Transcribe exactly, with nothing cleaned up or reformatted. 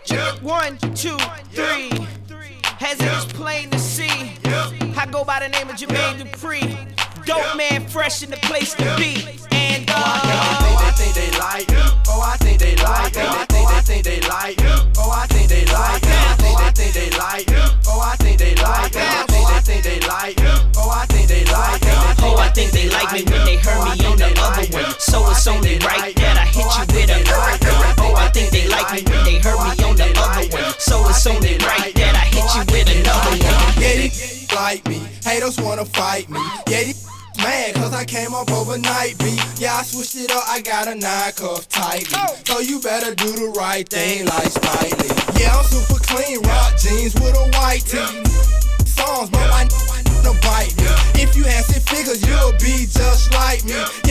One, two, three. As it is plain to see, I go by the name of Jermaine Dupri. Dope man, fresh in the place to be. And uh, oh, I think they like. Oh, I think they like. Oh, I think I think they like. Oh, I think they like. Oh, I think they like. Oh, I think they like. Oh, I think they like. Oh, I think they like. oh, I think they like me when they heard me on the other one. So it's only right that I hit you with a. Oh, I think they like me when they heard me on the other one. So it's only right that I hit you with another one. Yeah, these like me. Haters wanna fight me. Yeah, these mad cause I came up overnight beat. Yeah, I switched it up, I got a nine cuff tightly. So you better do the right thing like Spike Lee. Yeah, I'm super clean, rock jeans with a white tee. Songs, but I know to bite me. If you had six figures, you'll be just like me. Yeah,